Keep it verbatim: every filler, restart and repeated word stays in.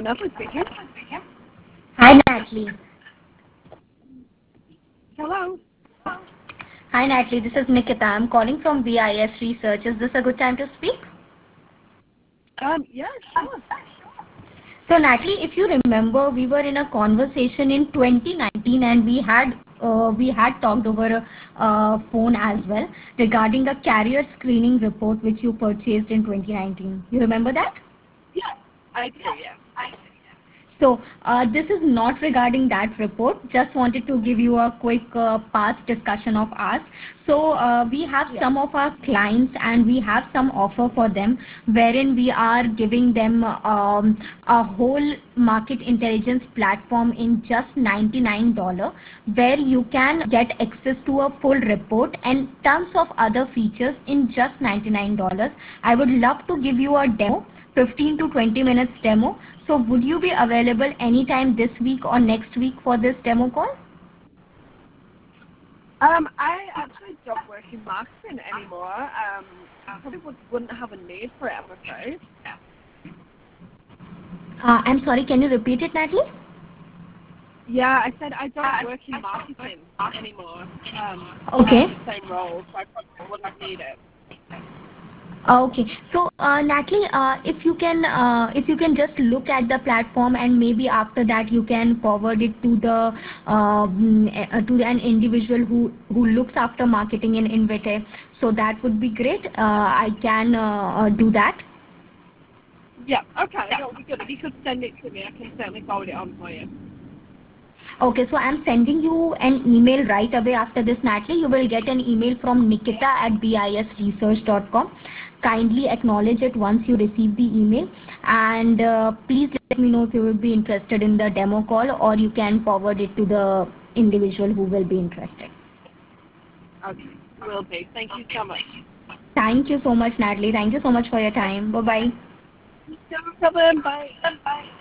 Natalie speaking. Hi, Natalie. Hello. Hi, Natalie. This is Nikita. I'm calling from B I S Research. Is this a good time to speak? Um, yeah, sure. So, Natalie, if you remember, we were in a conversation in twenty nineteen, and we had uh, we had talked over a uh, phone as well regarding a carrier screening report which you purchased in twenty nineteen. You remember that? Yeah, I do, yeah. So, uh, this is not regarding that report. Just wanted to give you a quick uh, past discussion of ours. So, uh, we have Yeah. some of our clients and we have some offer for them wherein we are giving them um, a whole market intelligence platform in just ninety-nine dollars, where you can get access to a full report and tons of other features in just ninety-nine dollars. I would love to give you a demo, fifteen to twenty minutes demo. So would you be available anytime this week or next week for this demo call? Um, I actually don't work in marketing anymore. Um, I probably would, wouldn't have a need for it, I'm afraid. Uh, I'm sorry, can you repeat it, Natalie? Yeah, I said I don't work in marketing anymore. Um, Okay. in the same role, so I probably wouldn't need it. Okay. So, uh, Natalie, uh, if you can, uh, if you can just look at the platform and maybe after that you can forward it to the um, uh, to an individual who who looks after marketing in Invite. So that would be great. Uh, I can uh, uh, do that. Yeah, okay, that would be good. If you could send it to me, I can certainly forward it on for you. Okay, so I'm sending you an email right away after this, Natalie. You will get an email from Nikita at bisresearch dot com. Kindly acknowledge it once you receive the email, and uh, please let me know if you will be interested in the demo call, or you can forward it to the individual who will be interested. Okay, will do. Thank you so much. Thank you so much, Natalie. Thank you so much for your time. Bye bye. No problem. Bye.